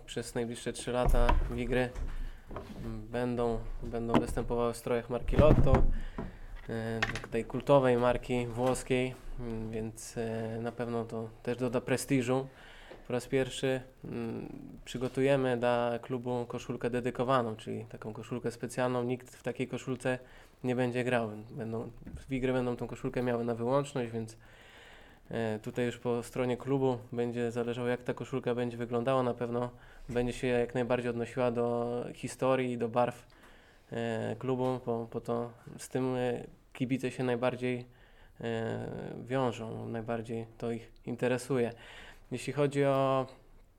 przez najbliższe 3 lata Wigry będą występowały w strojach marki Lotto, tej kultowej marki włoskiej, więc na pewno to też doda prestiżu. Po raz pierwszy przygotujemy dla klubu koszulkę dedykowaną, czyli taką koszulkę specjalną. Nikt w takiej koszulce nie będzie grał. Wigry będą tą koszulkę miały na wyłączność, więc tutaj już po stronie klubu będzie zależało, jak ta koszulka będzie wyglądała. Na pewno będzie się jak najbardziej odnosiła do historii i do barw klubu, bo to z tym kibice się najbardziej wiążą, najbardziej to ich interesuje. Jeśli chodzi o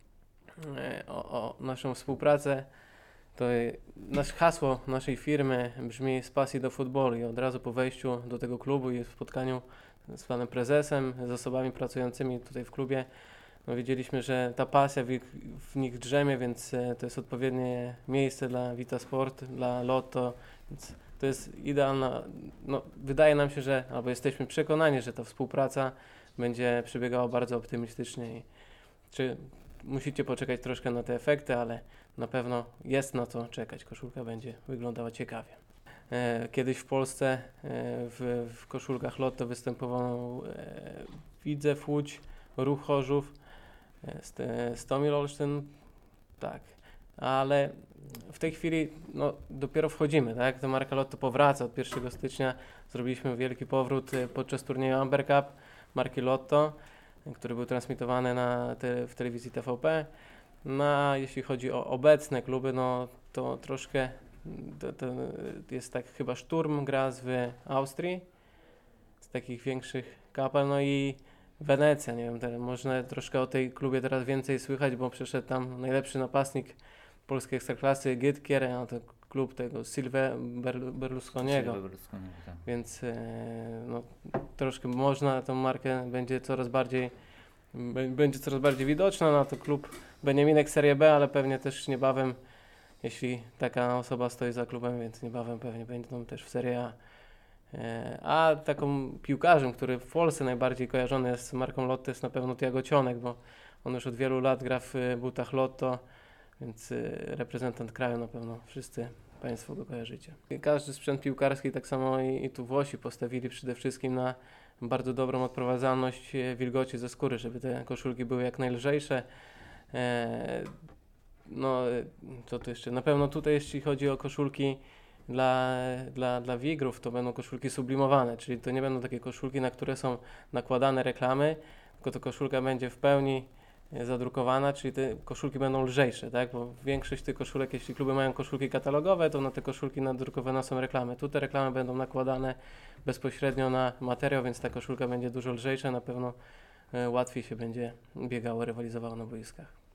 naszą współpracę, to hasło naszej firmy brzmi z pasji do futbolu i od razu po wejściu do tego klubu i w spotkaniu z panem prezesem, z osobami pracującymi tutaj w klubie, wiedzieliśmy, że ta pasja w nich drzemie, więc to jest odpowiednie miejsce dla Vita Sport, dla Lotto, więc to jest idealna, wydaje nam się, albo jesteśmy przekonani, że ta współpraca będzie przebiegała bardzo optymistycznie. Musicie poczekać troszkę na te efekty, ale na pewno jest na co czekać. Koszulka będzie wyglądała ciekawie. Kiedyś w Polsce w koszulkach Lotto występował Widzew Łódź, Ruch Chorzów, Stomil Olsztyn, tak, ale w tej chwili dopiero wchodzimy, tak? Ta marka Lotto powraca od 1 stycznia. Zrobiliśmy wielki powrót podczas turnieju Amber Cup marki Lotto, który był transmitowany w telewizji TVP. Jeśli chodzi o obecne kluby, to troszkę to jest tak, chyba Sturm gra w Austrii, z takich większych kapel, i Wenecja, nie wiem, można troszkę o tej klubie teraz więcej słychać, bo przyszedł tam najlepszy napastnik polskiej ekstraklasy, Gytkier, a to klub tego Silve Berlusconiego. Tak. Więc troszkę można, tą markę będzie coraz bardziej widoczna. To klub Beniaminek Serie B, ale pewnie też niebawem, jeśli taka osoba stoi za klubem, więc niebawem pewnie będą też w Serie A. A taką piłkarzem, który w Polsce najbardziej kojarzony jest z marką Lotto, jest na pewno Tiago Cionek, bo on już od wielu lat gra w butach Lotto, więc reprezentant kraju na pewno wszyscy Państwo go kojarzycie. Każdy sprzęt piłkarski, tak samo i tu Włosi postawili przede wszystkim na bardzo dobrą odprowadzalność wilgoci ze skóry, żeby te koszulki były jak najlżejsze. Co tu jeszcze? Na pewno tutaj, jeśli chodzi o koszulki dla Wigrów, to będą koszulki sublimowane, czyli to nie będą takie koszulki, na które są nakładane reklamy, tylko to koszulka będzie w pełni zadrukowana, czyli te koszulki będą lżejsze, tak? Bo większość tych koszulek, jeśli kluby mają koszulki katalogowe, to na te koszulki nadrukowane są reklamy. Tu te reklamy będą nakładane bezpośrednio na materiał, więc ta koszulka będzie dużo lżejsza, na pewno łatwiej się będzie biegało, rywalizowało na boiskach.